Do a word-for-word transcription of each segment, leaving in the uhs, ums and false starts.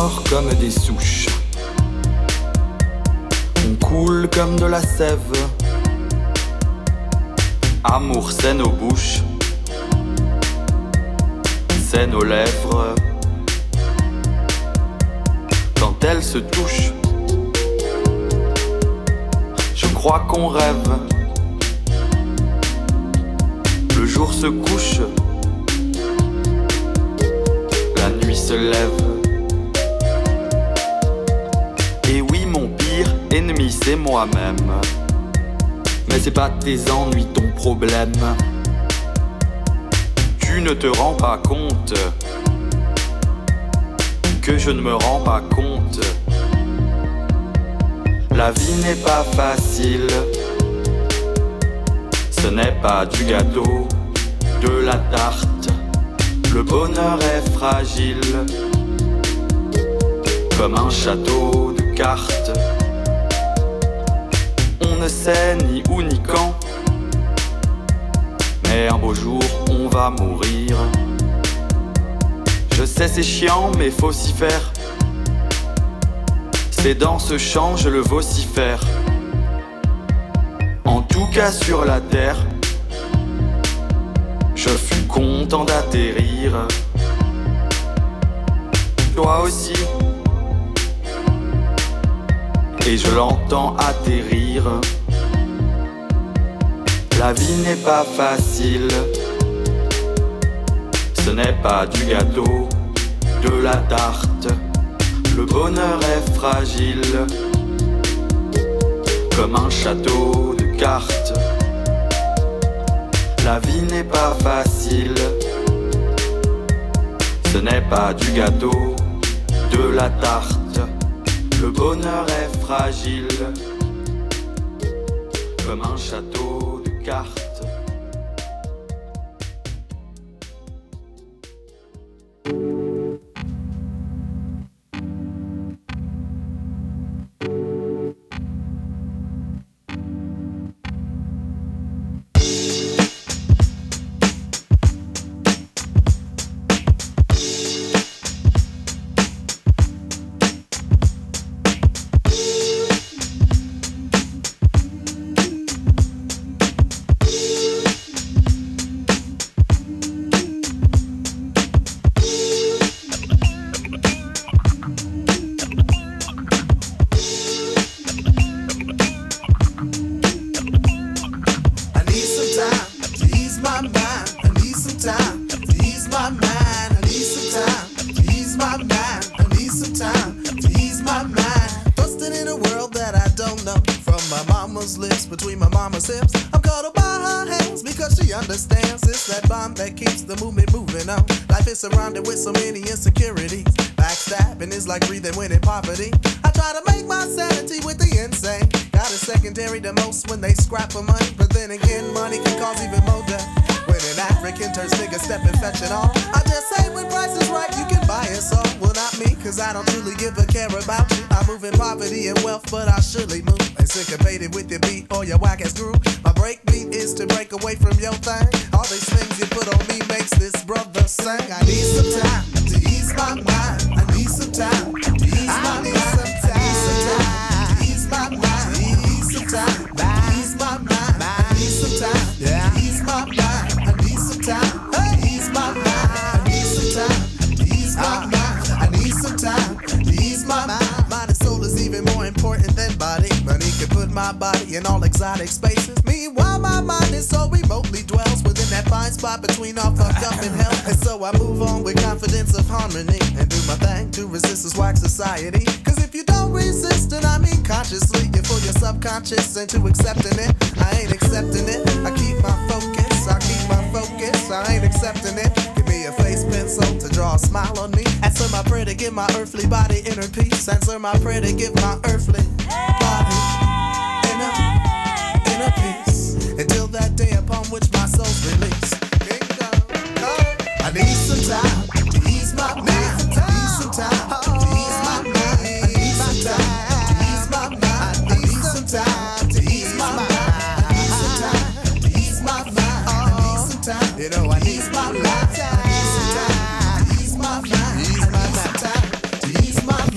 mort comme des souches. On coule comme de la sève. Amour, c'est nos bouches, c'est nos lèvres. Quand elles se touchent, je crois qu'on rêve. Le jour se couche, la nuit se lève. Et oui, mon pire ennemi, c'est moi-même. Mais c'est pas tes ennuis ton problème. Tu ne te rends pas compte que je ne me rends pas compte. La vie n'est pas facile. Ce n'est pas du gâteau, de la tarte. Le bonheur est fragile, comme un château de cartes. On ne sait ni où ni quand, mais un beau jour on va mourir. Je sais c'est chiant mais faut s'y faire. C'est dans ce champ je le vocifère. En tout cas sur la terre, je fus content d'atterrir. Toi aussi. Et je l'entends atterrir. La vie n'est pas facile. Ce n'est pas du gâteau, de la tarte. Le bonheur est fragile, comme un château de cartes. La vie n'est pas facile. Ce n'est pas du gâteau, de la tarte. Le bonheur est fragile, comme un château de cartes. Surrounded with so many insecurities. Backstabbing is like breathing when in poverty. I try to make my sanity with the insane. Got a secondary to most when they scrap for money. But then again, money can cause even more death. When an African turns nigga stepping fetching all. I just say when price is right, you can buy us all. Well, not me, cause I don't truly give a care about you. I move in poverty and wealth, but I surely move. And syncopated with your beat or your whack ass groove. My break beat is to break away from your thing. All these things you put on me makes this brother sing. I need some time to ease my mind. I need some time to ease my mind. I need some time to ease my mind. I need some time to ease my mind. I need some time to ease my mind. I need some time to ease my mind. I need some time to ease my mind. I need some time to ease my mind. Mind and soul is even more important than body. Money can put my body in all exotic spaces. Meanwhile, my mind is so remotely dwells within that fine spot between all fucked up and hell. And so I move on with confidence of harmony and do my thing to resist this whack society. Cause if you don't resist it, I mean consciously, you fool your subconscious into accepting it. I ain't accepting it. I keep my focus. I keep my focus. I ain't accepting it. Give me a face pencil to draw a smile on me. Answer my prayer to give my earthly body inner peace. Answer my prayer to give my earthly body inner, inner peace. Until that day upon which my soul's released. I need some time to ease my mind. I need some time to ease my mind. I need some time to ease my mind. I need some time to ease my mind. I need some time to ease my mind. I need some time. You know I need my mind. I need some time to ease my mind. I need some time to ease my mind.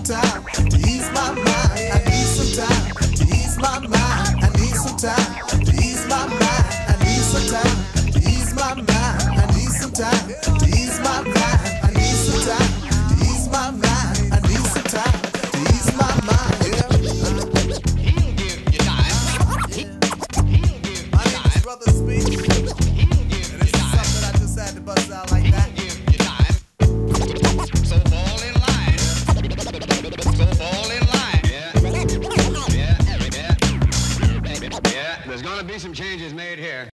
time to ease my mind. I need some time to ease my mind. I need some time to ease my mind. I need some time to ease my mind. I need some time to ease my mind. I need some time to ease my mind. I need some time to ease my mind. Yeah. He'll give you time. He'll give you My name is Brother Speech. He'll give And this is something I just had to bust out like that. give you time. So fall in line. So fall in line. Yeah. Yeah. Yeah. Yeah. There's gonna be some changes made here.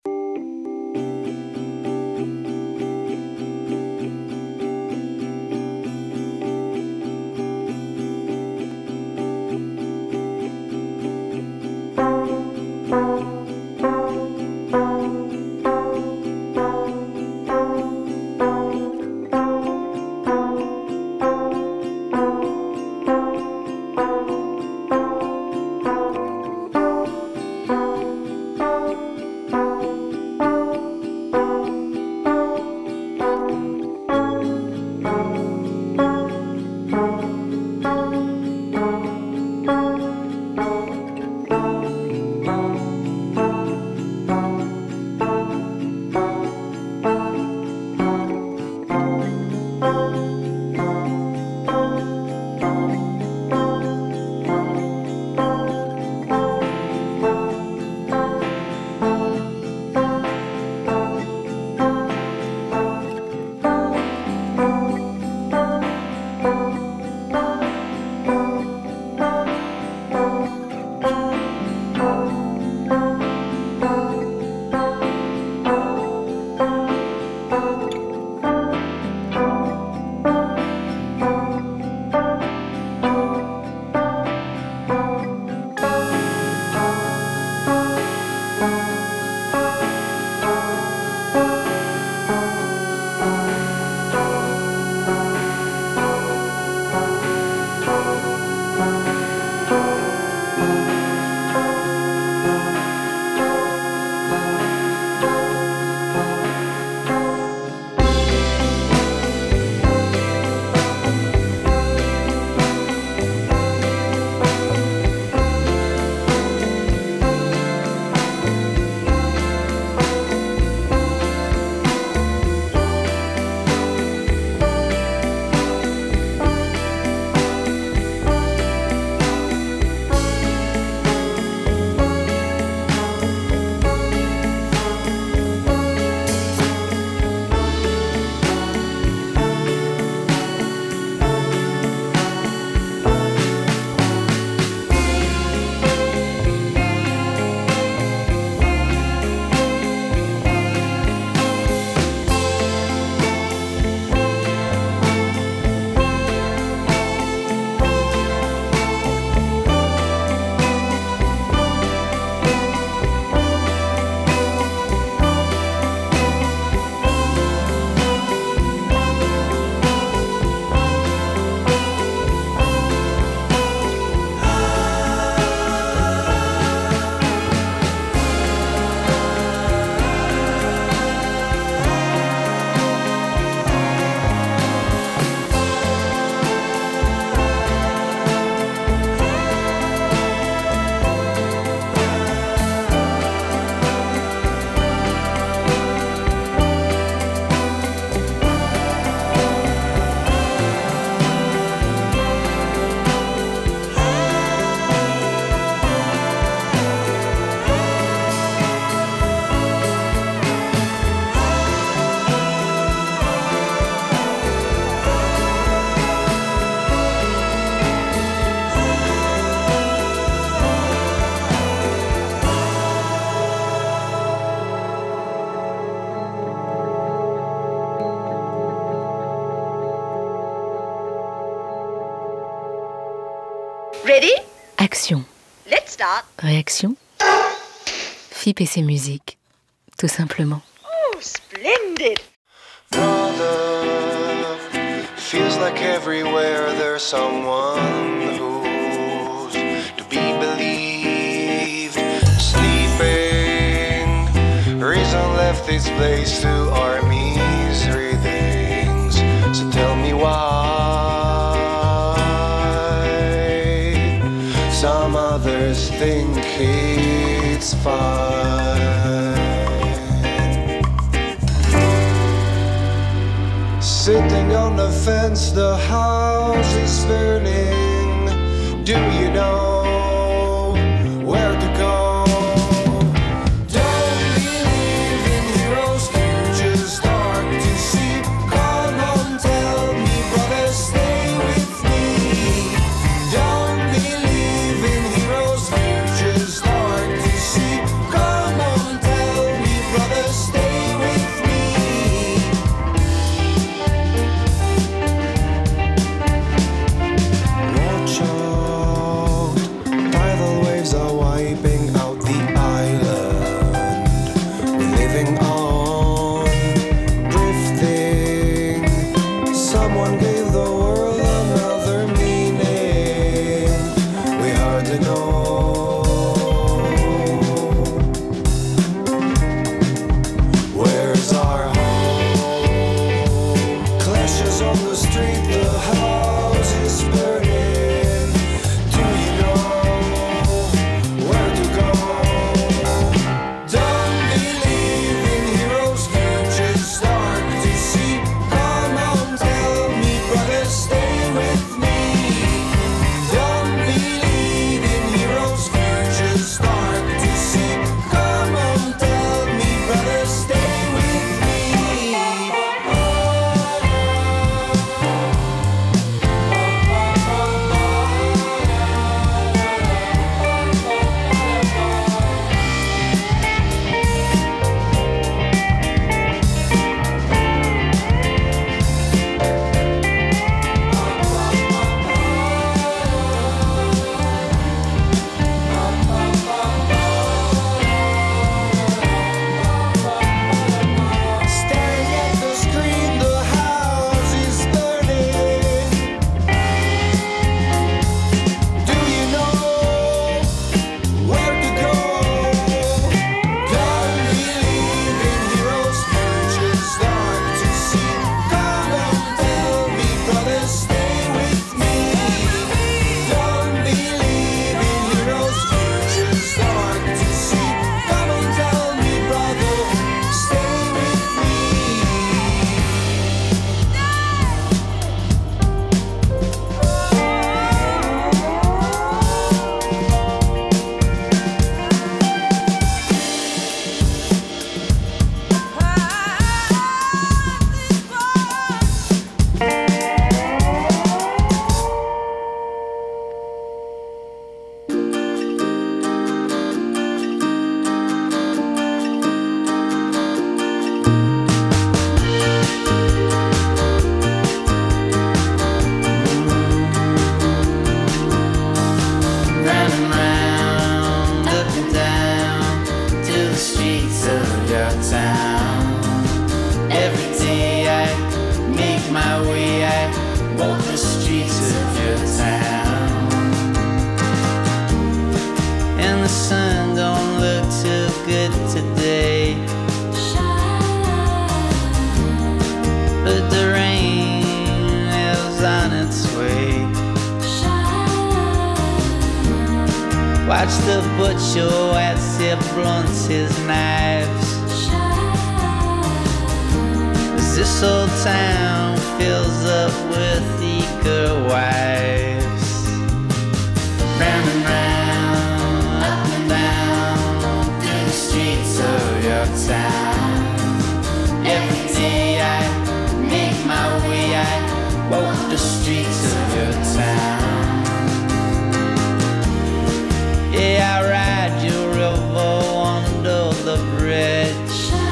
Ready? Action. Let's start. Réaction. F I P et ses musiques. Tout simplement. Oh, splendid. Brother, feels like everywhere there's someone who's to be believed. Sleeping, reason left its place to our misery things. So tell me why others think it's fine. Sitting on the fence, the house is burning. Do you know where to go? Don't believe in heroes, futures dark to see. Come on, tell me, brother, stay with me. Don't believe in heroes, futures dark to see. Come on, tell me, brother, stay with me. Watch out, tidal waves are wiping out the island. We're living on, drifting. Someone gave the world another meaning. We hardly know. Where's our home? Clashes on the street, the house is burning. Do you know where to go? Don't believe in heroes, futures dark to see. Come on, tell me, brother, stay with me. Don't believe in heroes, futures dark to see. Come on, tell me, brother, stay with me. Staring at the screen, the house is burning. Do you know where to go? Don't believe in heroes, futures dark to see. Come on, tell me, brother, stay with me. Don't believe in heroes, futures dark to see. Come on, tell me, brother, stay with me. Running round, up and down to the streets of your town. Every day I make my way, I walk the streets of your town. And the sun don't look too good today, but the rain is on its way. Watch the butcher as he blunts his knives, as this old town fills up with eager wives. Round and round, up and down through the streets of your town. Every day I make my way, I walk the streets of your town. Yeah, I ride your river under the bridge.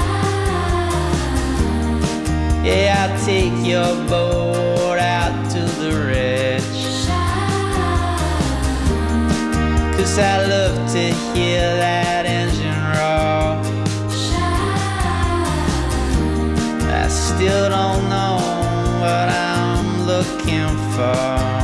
Yeah, I take your boat out to the ridge. 'Cause I love to hear that engine roar. I still don't know what I'm looking for.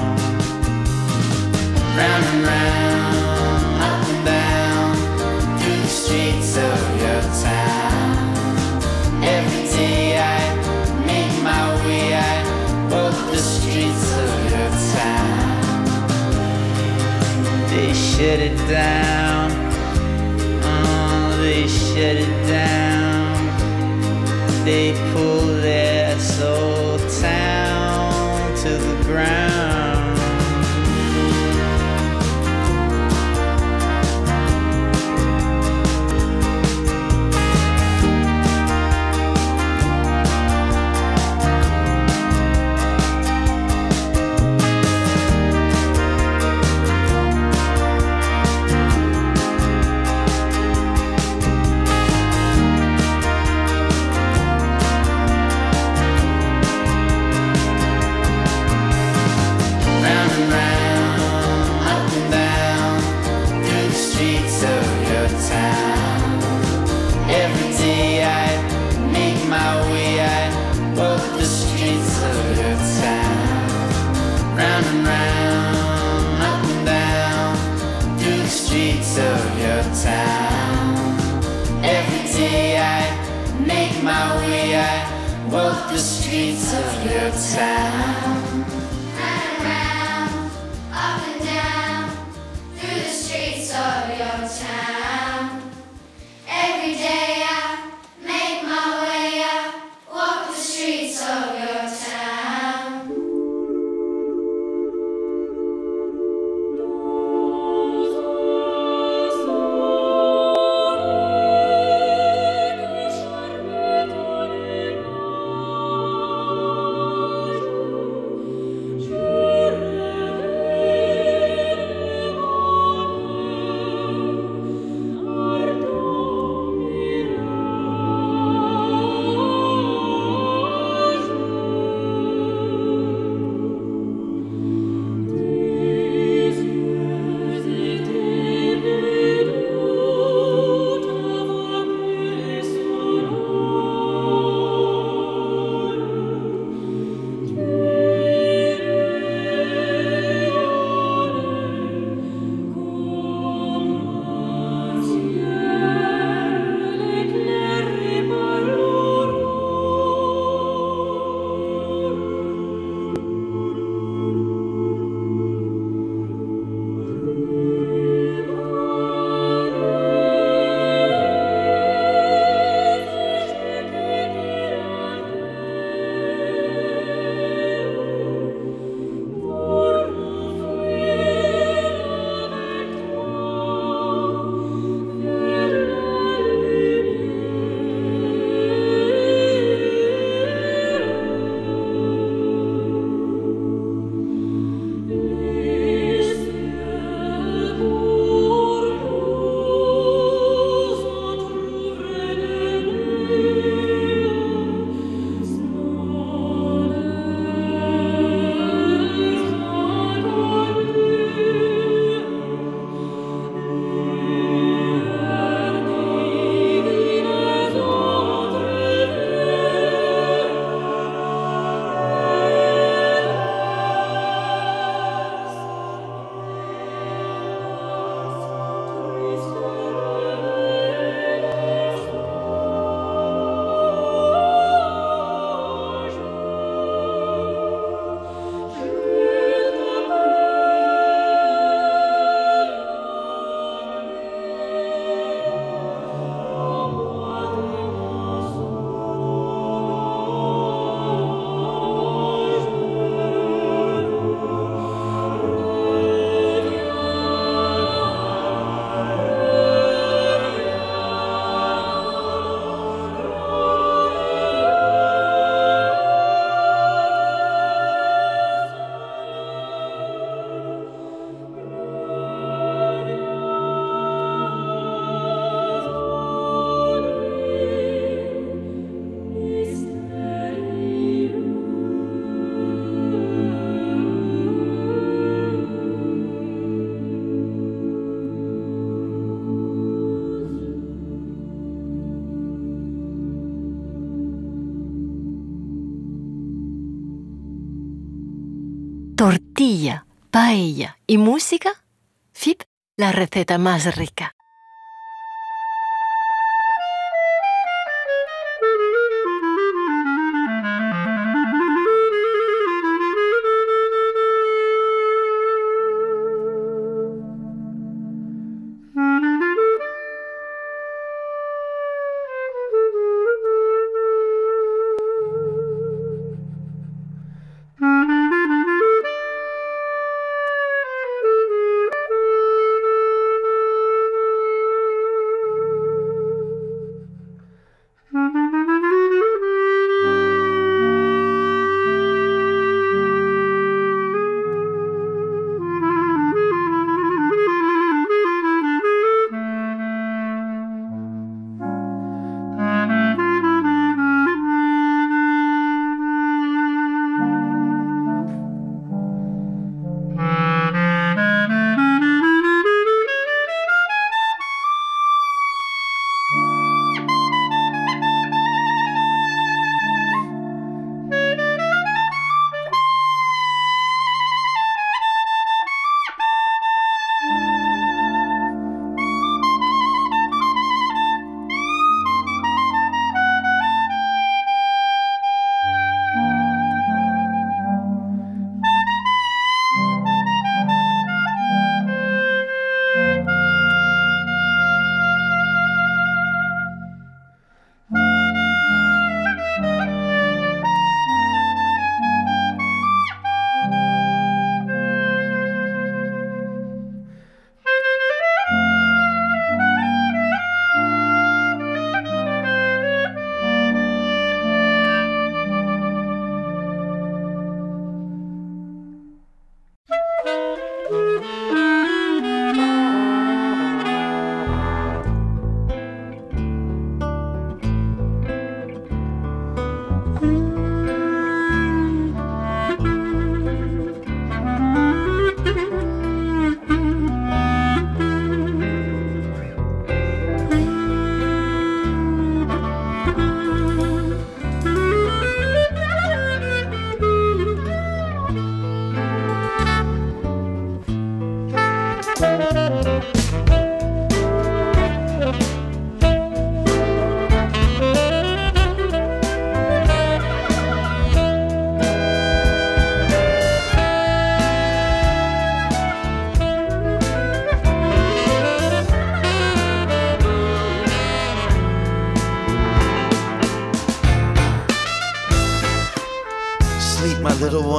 Round and round, up and down through the streets of your town. Every day I make my way, I walk the streets of your town. they shut it down. Oh, they shut it down. They pull their soul town to the ground. Walk the streets of your town. And around, up and down, through the streets of your town. Every day I make my way up, walk the streets of your town. Tortilla, paella y música, F I P, la receta más rica.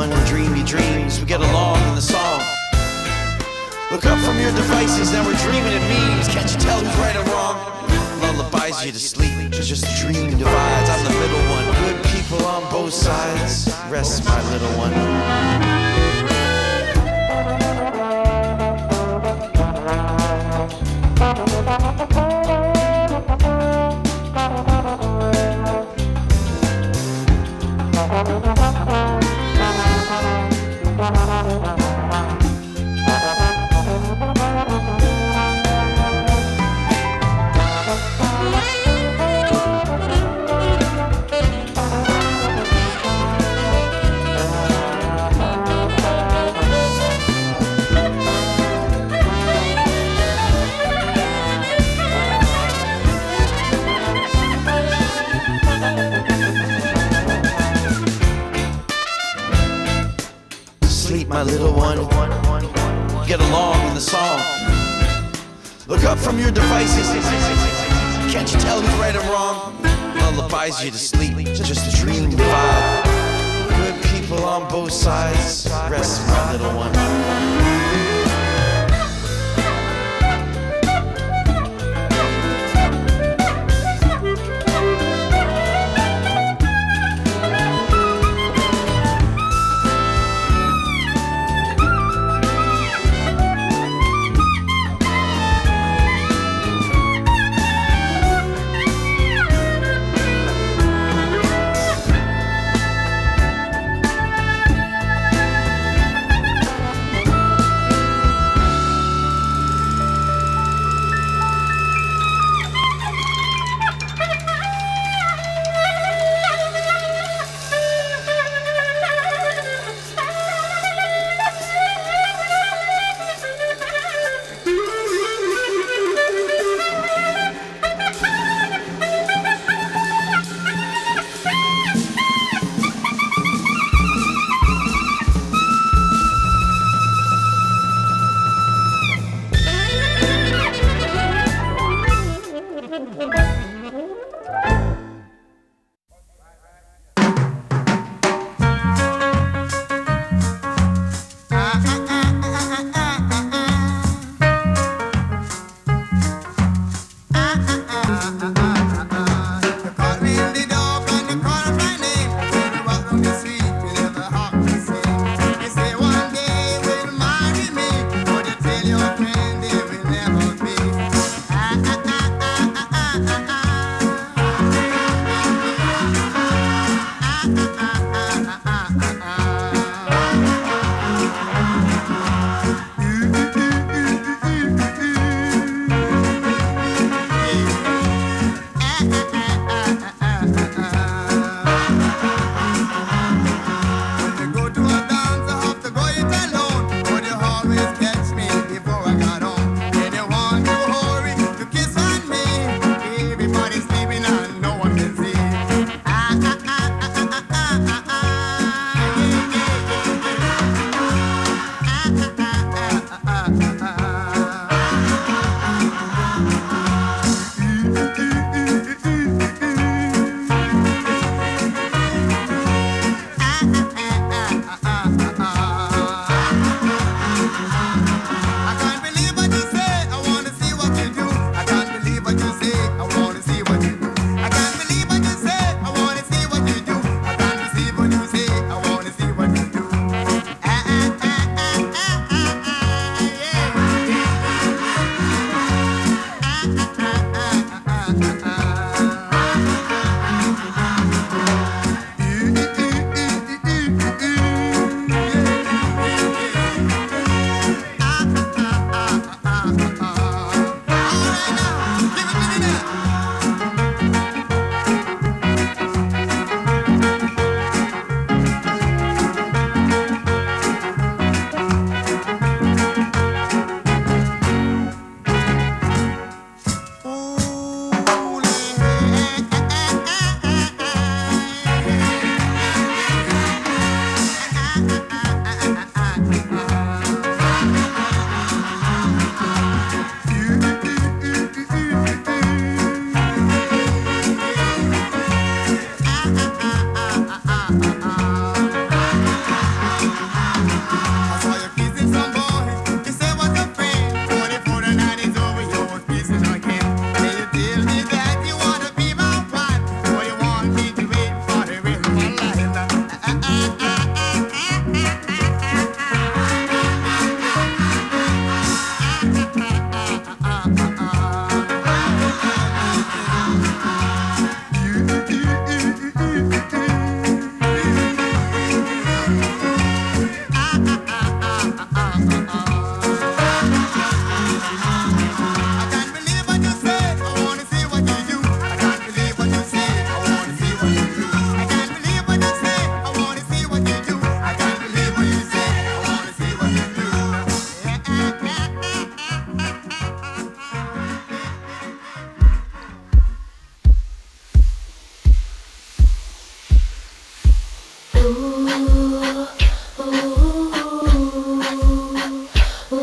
one, dream your dreams. We get along in the song. Look up from your devices, now we're dreaming in memes. Can't you tell who's right or wrong? Lullabies you to sleep, it's just a dream divides. I'm the middle one, good people on both sides. Rest my little one. My little one, get along in the song. Look up from your devices. Can't you tell who's right or wrong? Lullabies you to sleep, just a dream divide. Good people on both sides. Rest my little one.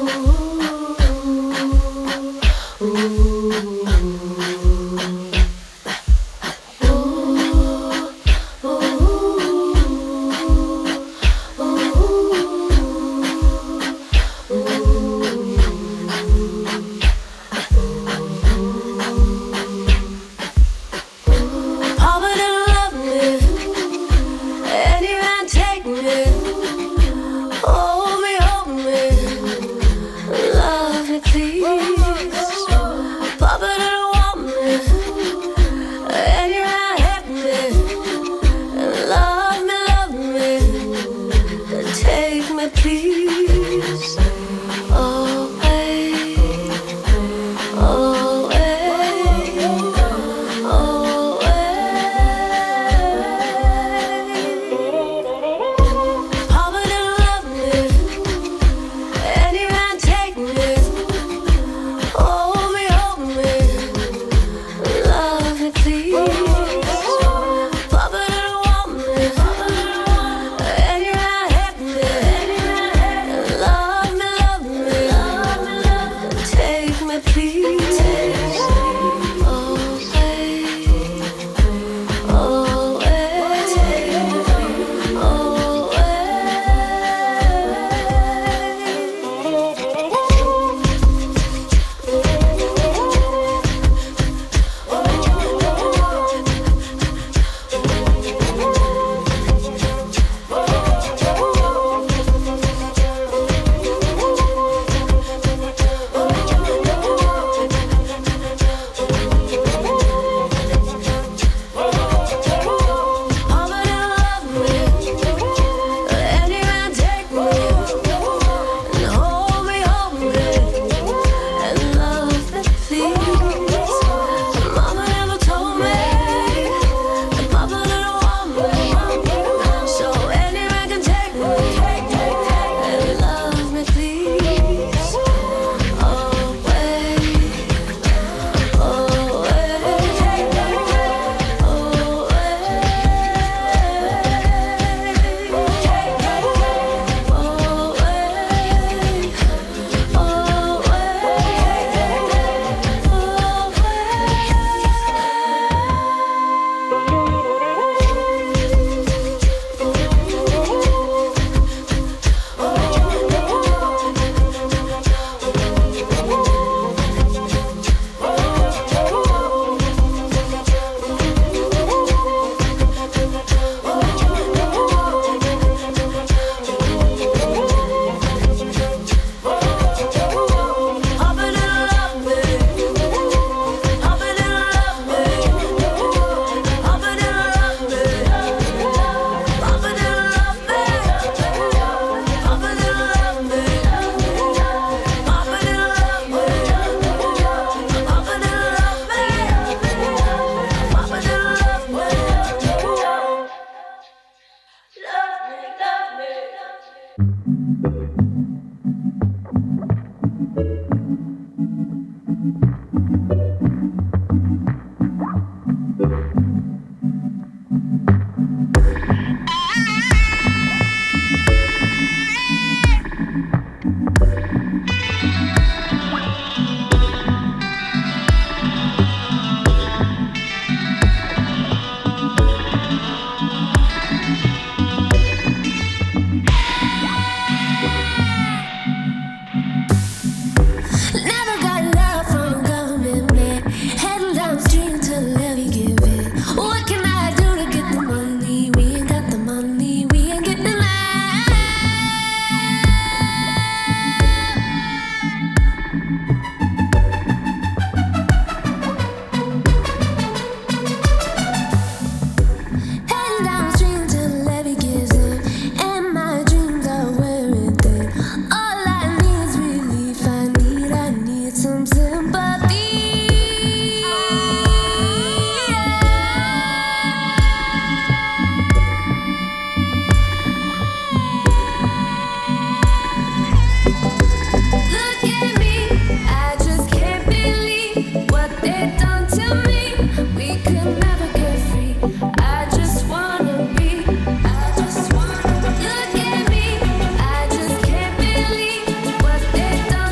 Look at me, I just can't believe what they've done.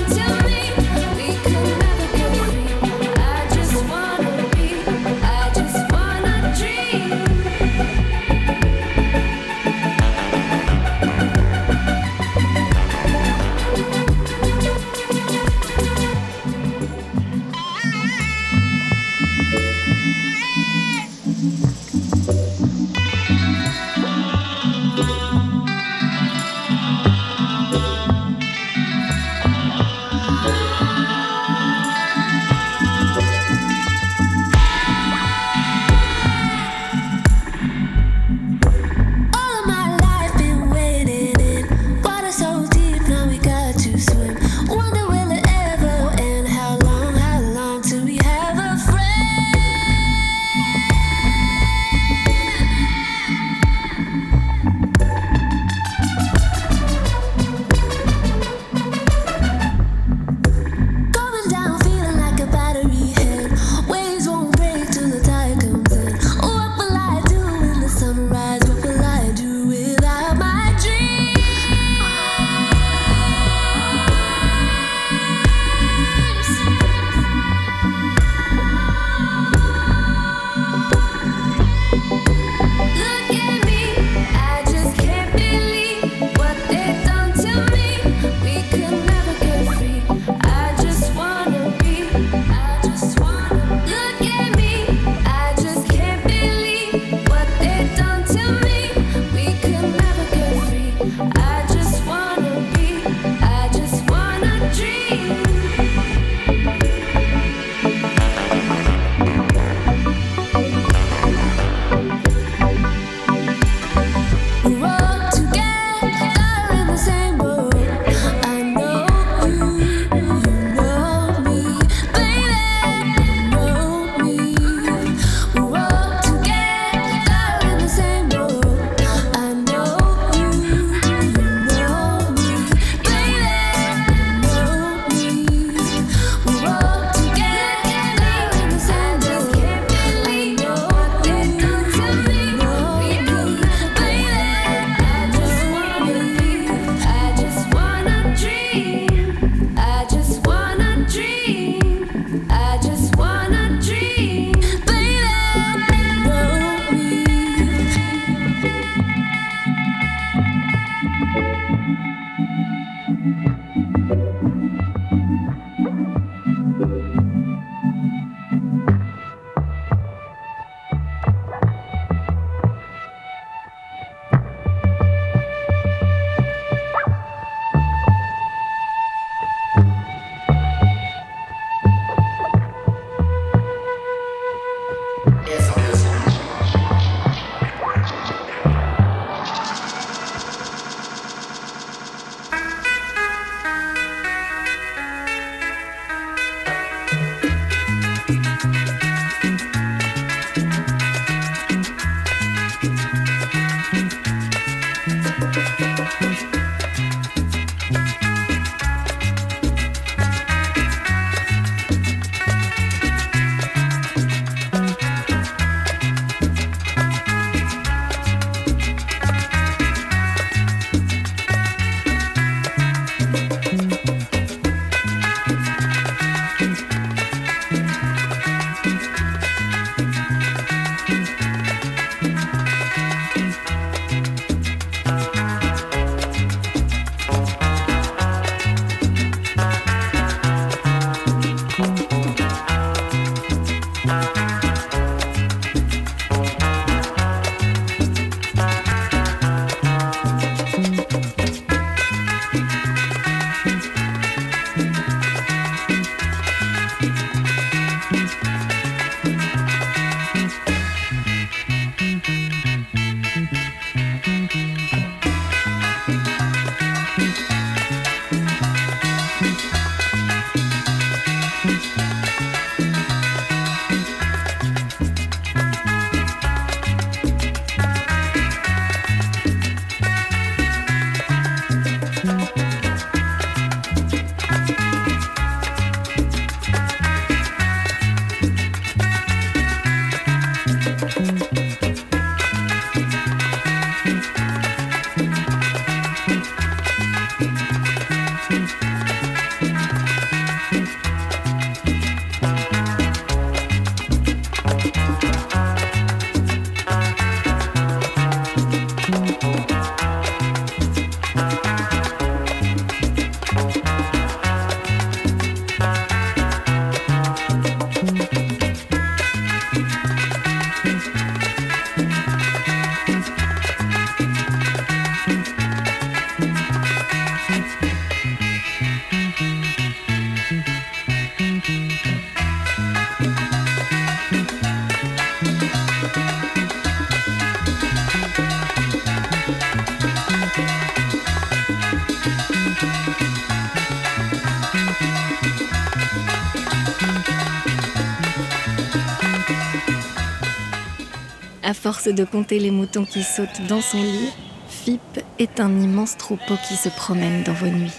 À force de compter les moutons qui sautent dans son lit, Fip est un immense troupeau qui se promène dans vos nuits.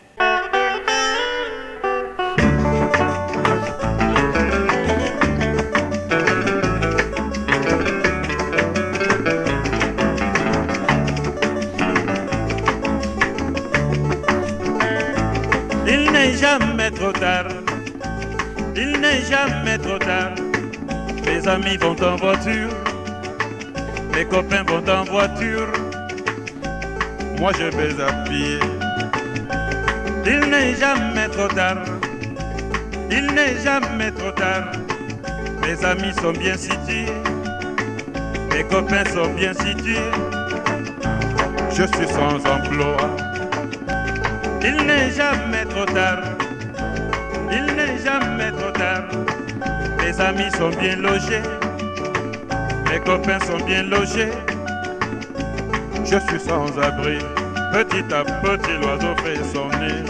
Il n'est jamais trop tard, il n'est jamais trop tard. Mes amis vont en voiture, mes copains vont en voiture, moi je vais à pied. Il n'est jamais trop tard, il n'est jamais trop tard. Mes amis sont bien situés, mes copains sont bien situés, je suis sans emploi. Il n'est jamais trop tard, il n'est jamais trop tard. Mes amis sont bien logés, mes copains sont bien logés, je suis sans abri. Petit à petit l'oiseau fait son nid.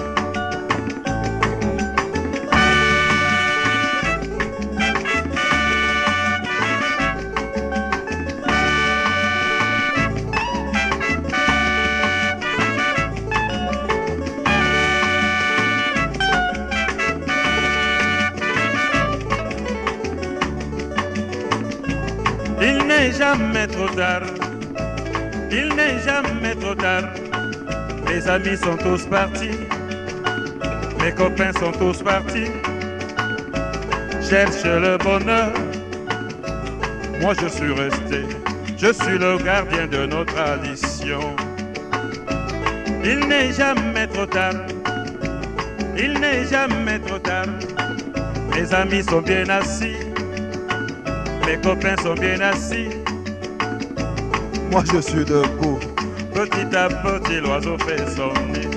Il n'est jamais trop tard, il n'est jamais trop tard. Mes amis sont tous partis, mes copains sont tous partis. Cherche le bonheur, moi je suis resté, je suis le gardien de nos traditions. Il n'est jamais trop tard, il n'est jamais trop tard. Mes amis sont bien assis, mes copains sont bien assis, moi je suis debout. Petit à petit l'oiseau fait son nid.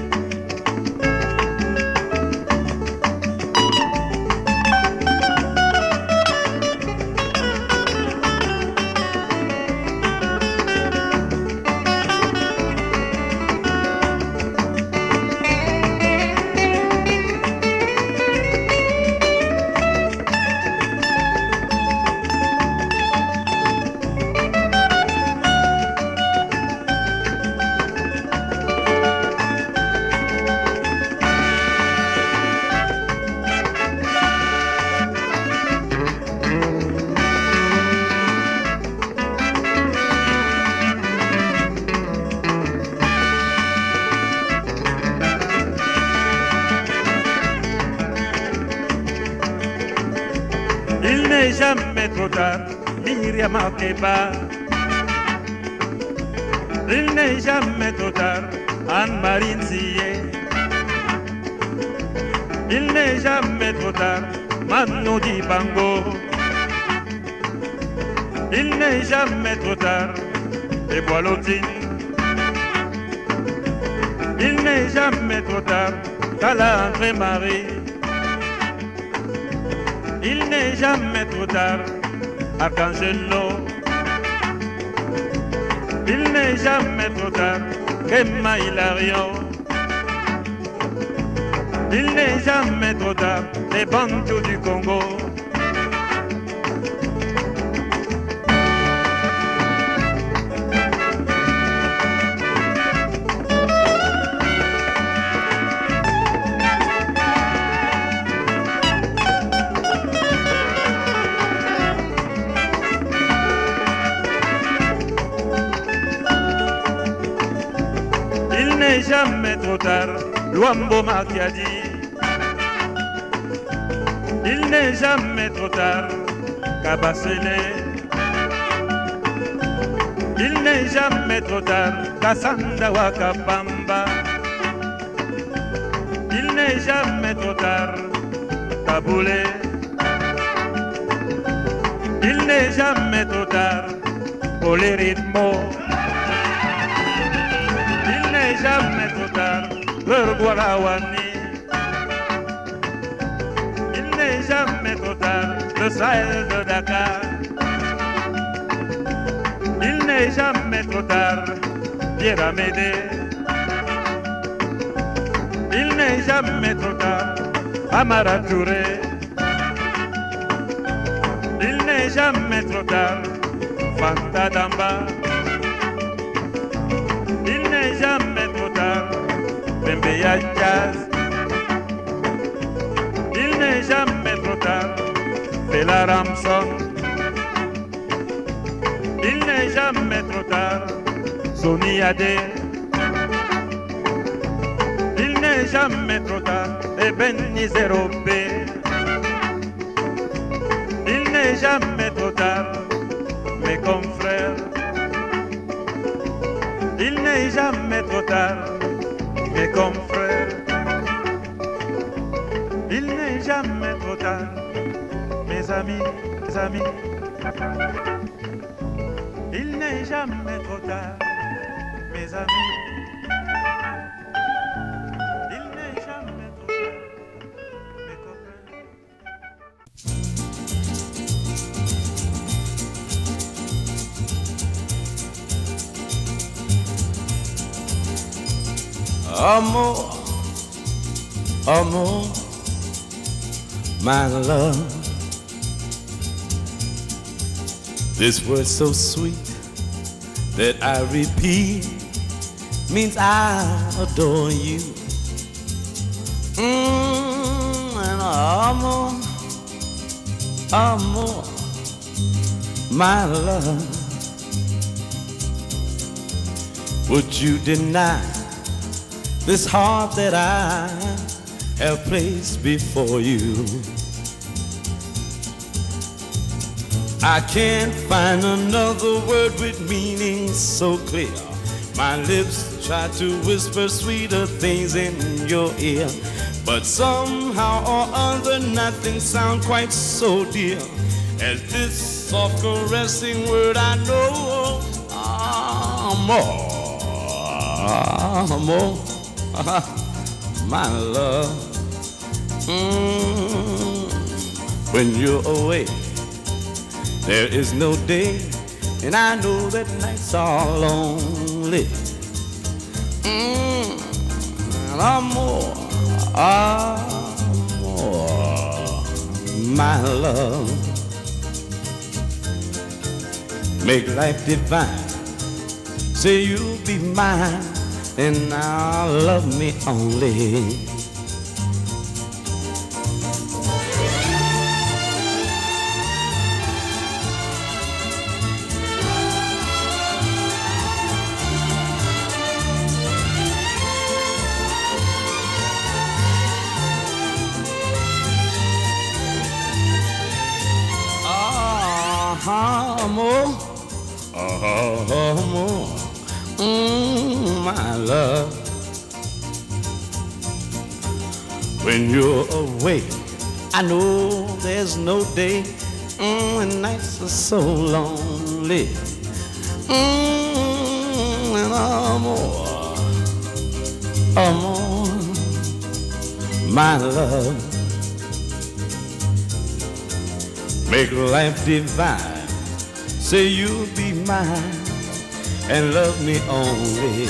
Il n'est jamais trop tard, Myriam Makeba. Il n'est jamais trop tard, Anne-Marie Nzié. Il n'est jamais trop tard, Manu Dibango. Il n'est jamais trop tard, Eboalotine. Il n'est jamais trop tard, Kala André Marie. Il n'est jamais trop tard, Arcangelo. Il n'est jamais trop tard, Emma Hilario. Il n'est jamais trop tard, les Bantus du Congo. Il n'est jamais trop tard, Luambo Makiadi. Il n'est jamais trop tard, Kabasele. Il n'est jamais trop tard, Kassanda Wakabamba. Il n'est jamais trop tard, Kaboulé. Il n'est jamais trop tard, Poleritmo. Il n'est jamais trop tard, Urguarawani. Il n'est jamais trop tard, le Sahel de Dakar. Il n'est jamais trop tard, Pierre Amédée. Il n'est jamais trop tard, Amara Touré. Il n'est jamais trop tard, Fanta d'en bas. Il n'est jamais trop tard, Bembeya Jazz. Il n'est jamais trop tard, Fela Ramson. Il n'est jamais trop tard, Sony Ade. Il n'est jamais trop tard, Ebenezer Obey. Il n'est jamais trop tard, mes confrères. Il n'est jamais trop tard, mes confrères. Il n'est jamais trop tard, mes amis, mes amis. Il n'est jamais trop tard, mes amis. Il n'est jamais trop tard, mes copains. Amor, amor, my love. This word so sweet that I repeat means I adore you. Mmm, and amor, amor, my love. Would you deny this heart that I have placed before you? I can't find another word with meaning so clear. My lips try to whisper sweeter things in your ear, but somehow or other nothing sounds quite so dear as this soft caressing word I know. Amor, amor, my love. Mm, when you're away, there is no day, and I know that nights are lonely. Mm, amor, amor, my love. Make life divine. Say you'll be mine, and now love me only. Amor, amor, mm, my love. When you're away, I know there's no day, mm, and nights are so lonely. Mm, and amor, amor, my love. Make life divine. Say you'll be mine and love me only.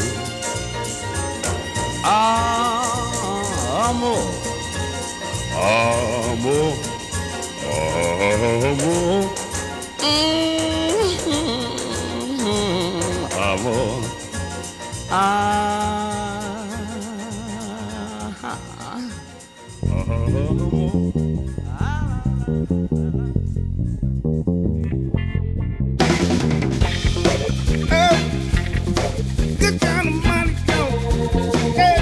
Ah, amor, amor, amor, mm-hmm, amor, ah, amor. Good kind of money, go. Hey.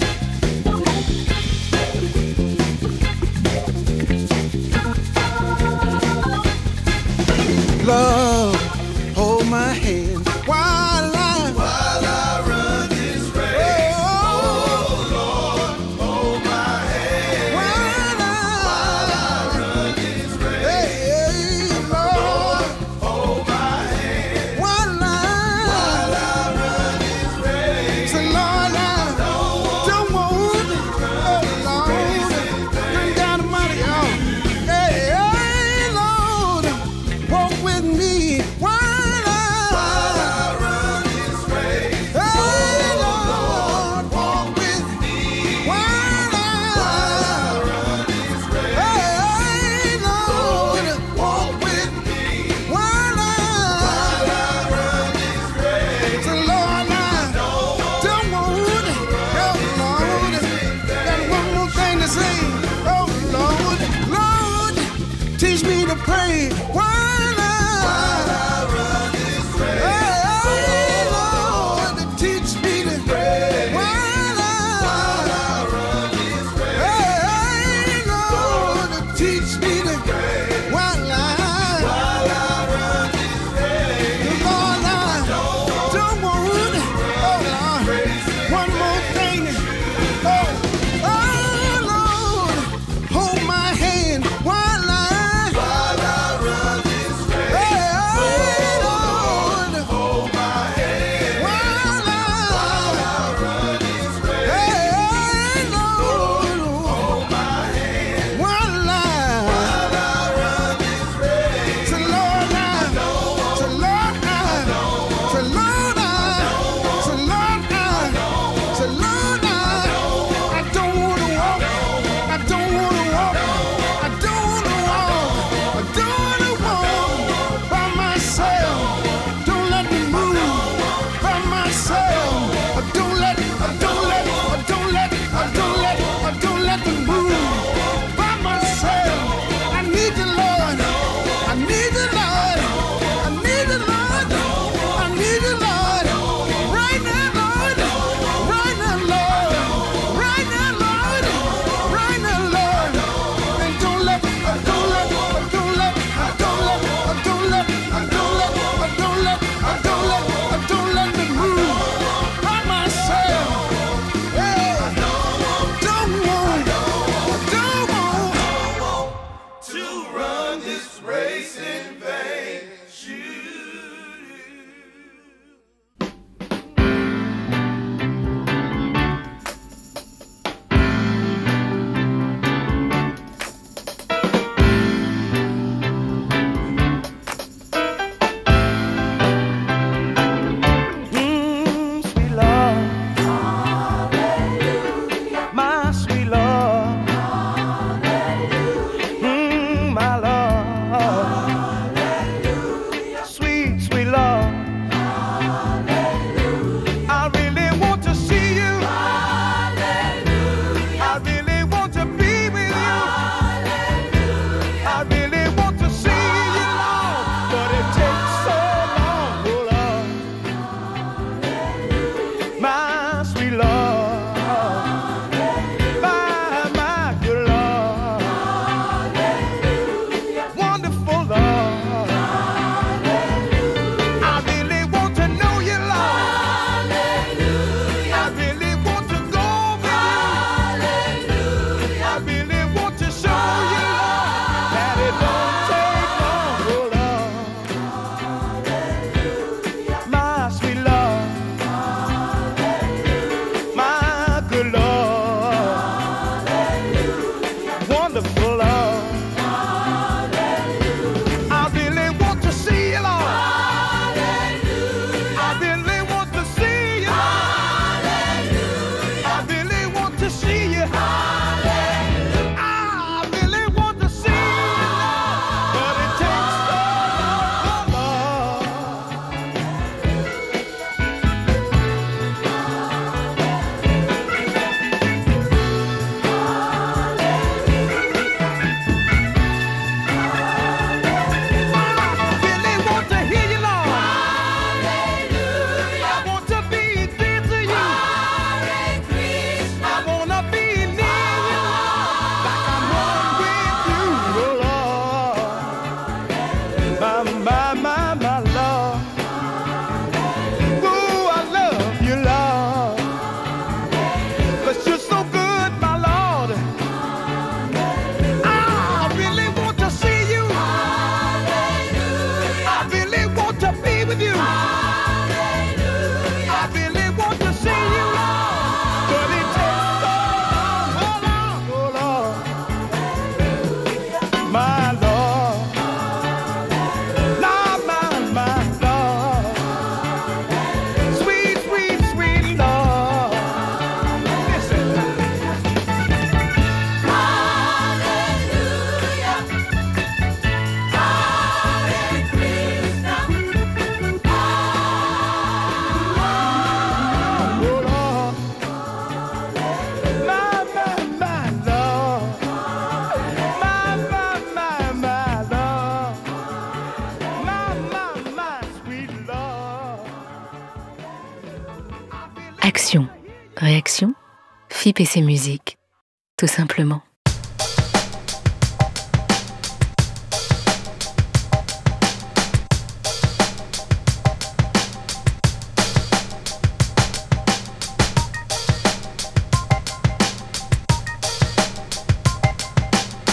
Love, hold my hand while I, while I run this race. Oh, oh Lord, hold my hand while I, while I run this race. Hey, hey, Lord, hold my hand while I, while I run this race. Say, Lord, I don't want it. Oh, Lord, done got the money, y'all. Hey, hey, Lord, walk with me. pray while I, while I run this race. Hey, Lord, teach me to pray while I, while I run this race. Hey, Lord, teach me to pray while I, while I run this race. Lord, I don't want, oh Lord, one more thing. Oh, oh Lord, hold my hand while I, while I run this race. Hey, oh Lord, hold my hand while I, while I run this race. Hey, Lord, hold my hand while I, while I run this race. So Lord, I, so Lord, I, so Lord, I, so Lord, I, so Lord, I, I don't wanna walk, I don't wanna walk, I don't wanna walk, I don't wanna walk by myself. Don't let me move by myself. Don't let, don't let, don't let, don't let, don't let me move by myself. I need the Lord, I need the Lord, I need the Lord, I need the Lord. Right now, Lord, right now, Lord, right now, Lord, right now, Lord. And don't let, don't let, don't let, don't let, don't let, don't let, don't let, don't let, don't let me move by myself. Hey, don't want, don't want to run this race in vain. Mm, sweet Lord, my sweet Lord, mm, my Lord, sweet, sweet Lord, I really want to see you, I really want to be with you, I really want to see you, Lord, but it takes so long, oh Lord. My sweet Lord, my, my good Lord, wonderful Lord, I really want to know you, Lord, I really want to go with you, I really want to show you, Lord, that it don't take long, oh Lord. My sweet Lord, my good Lord, wonderful Lord, I really want to see you, Lord, I really want to see you, I really want to see you, I really want to see you, but it takes so long, Lord. Action, réaction, F I P et ses musiques, tout simplement.